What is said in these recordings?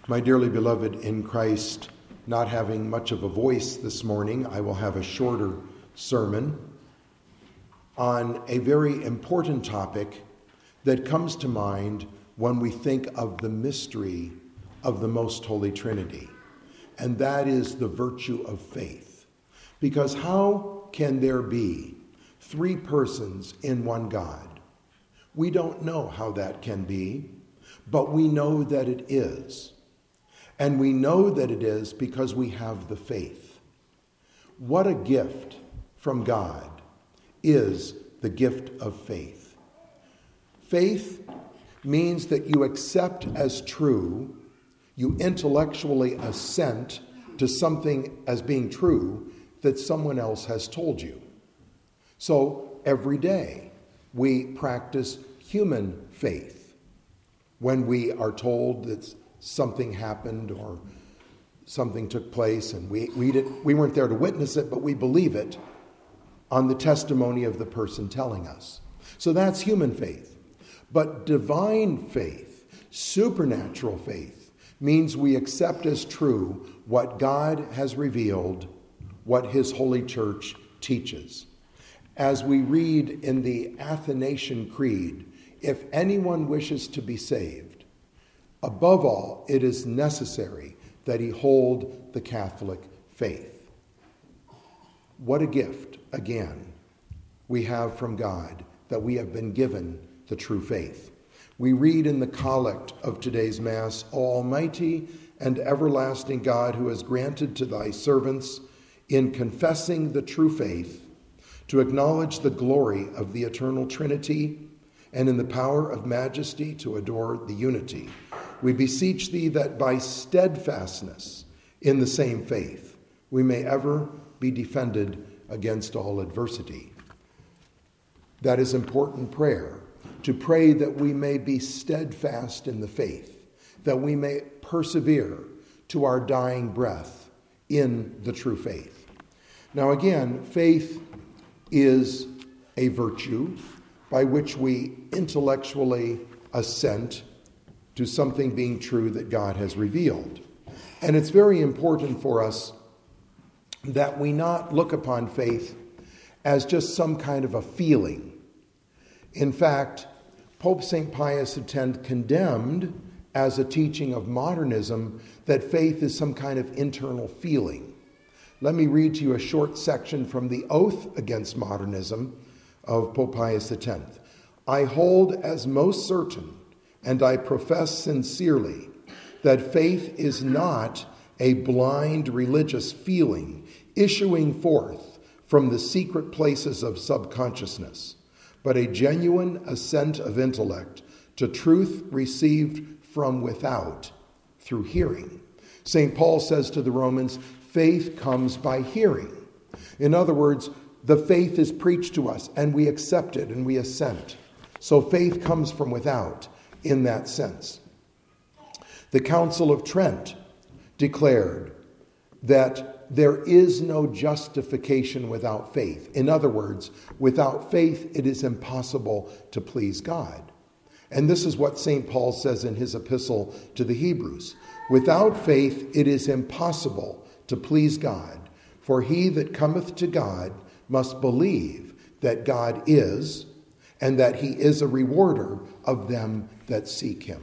My dearly beloved in Christ, not having much of a voice this morning, I will have a shorter sermon on a very important topic that comes to mind when we think of the mystery of the Most Holy Trinity, and that is the virtue of faith. Because how can there be three persons in one God? We don't know how that can be, but we know that it is. And we know that it is because we have the faith. What a gift from God is the gift of faith. Faith means that you accept as true, you intellectually assent to something as being true that someone else has told you. So every day we practice human faith. When we are told that something happened or something took place and we weren't there to witness it, but we believe it on the testimony of the person telling us. So that's human faith. But divine faith, supernatural faith, means we accept as true what God has revealed, what his holy church teaches. As we read in the Athanasian Creed, if anyone wishes to be saved, above all, it is necessary that he hold the Catholic faith. What a gift, again, we have from God, that we have been given the true faith. We read in the collect of today's Mass, O Almighty and everlasting God, who has granted to thy servants, in confessing the true faith, to acknowledge the glory of the eternal Trinity, and in the power of majesty to adore the unity. We beseech thee that by steadfastness in the same faith, we may ever be defended against all adversity. That is important prayer, to pray that we may be steadfast in the faith, that we may persevere to our dying breath in the true faith. Now again, faith is a virtue by which we intellectually assent to something being true that God has revealed. And it's very important for us that we not look upon faith as just some kind of a feeling. In fact, Pope St. Pius X condemned as a teaching of modernism that faith is some kind of internal feeling. Let me read to you a short section from the Oath Against Modernism of Pope Pius X. I hold as most certain, and I profess sincerely, that faith is not a blind religious feeling issuing forth from the secret places of subconsciousness, but a genuine assent of intellect to truth received from without through hearing. St. Paul says to the Romans, faith comes by hearing. In other words, the faith is preached to us and we accept it and we assent. So faith comes from without in that sense. The Council of Trent declared that there is no justification without faith. In other words, without faith, it is impossible to please God. And this is what St. Paul says in his epistle to the Hebrews. Without faith, it is impossible to please God, for he that cometh to God must believe that God is, and that he is a rewarder of them that seek him.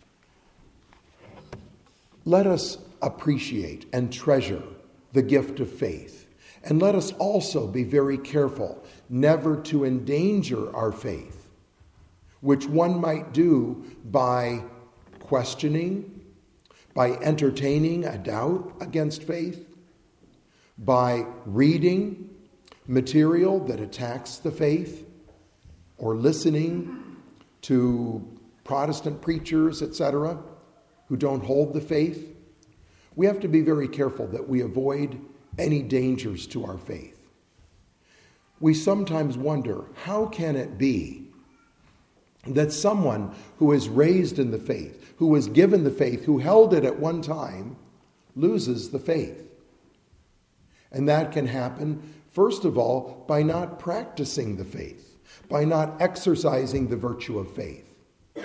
Let us appreciate and treasure the gift of faith, and let us also be very careful never to endanger our faith, which one might do by questioning, by entertaining a doubt against faith, by reading material that attacks the faith, or listening to Protestant preachers, etc., who don't hold the faith. We have to be very careful that we avoid any dangers to our faith. We sometimes wonder, how can it be that someone who is raised in the faith, who was given the faith, who held it at one time, loses the faith? And that can happen, first of all, by not practicing the faith, by not exercising the virtue of faith.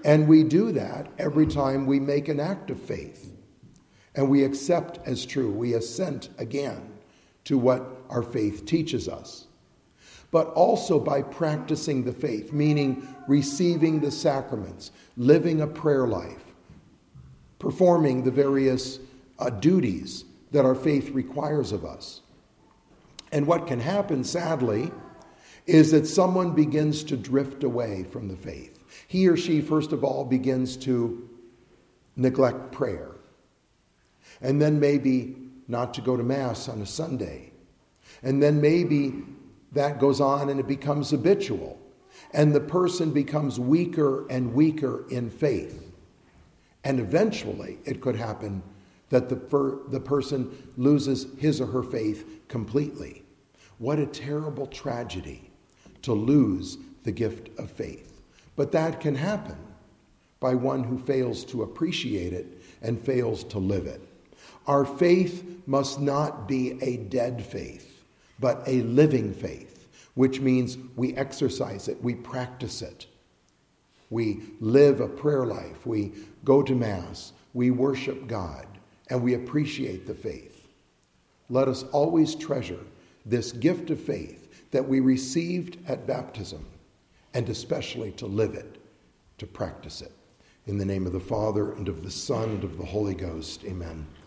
And we do that every time we make an act of faith. And we accept as true. We assent again to what our faith teaches us. But also by practicing the faith, meaning receiving the sacraments, living a prayer life, performing the various duties that our faith requires of us. And what can happen, sadly, is that someone begins to drift away from the faith. He or she, first of all, begins to neglect prayer. And then maybe not to go to Mass on a Sunday. And then maybe that goes on and it becomes habitual. And the person becomes weaker and weaker in faith. And eventually it could happen that the person loses his or her faith completely. What a terrible tragedy to lose the gift of faith. But that can happen by one who fails to appreciate it and fails to live it. Our faith must not be a dead faith, but a living faith, which means we exercise it, we practice it. We live a prayer life, we go to Mass, we worship God, and we appreciate the faith. Let us always treasure this gift of faith that we received at baptism, and especially to live it, to practice it. In the name of the Father, and of the Son, and of the Holy Ghost, amen.